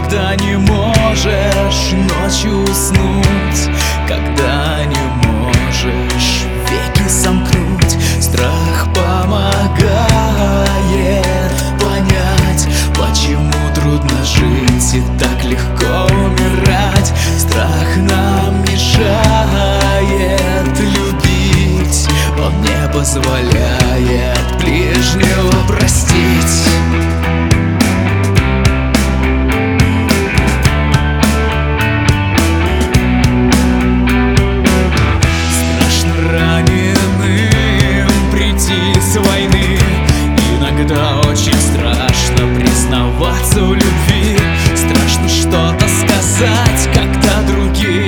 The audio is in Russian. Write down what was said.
когда не можешь ночью уснуть, когда не можешь веки сомкнуть. Страх помогает понять, почему трудно жить и так легко умирать. Страх нам мешает любить, он не позволяет ближнего простить. С войны иногда очень страшно признаваться в любви. Страшно что-то сказать, когда другие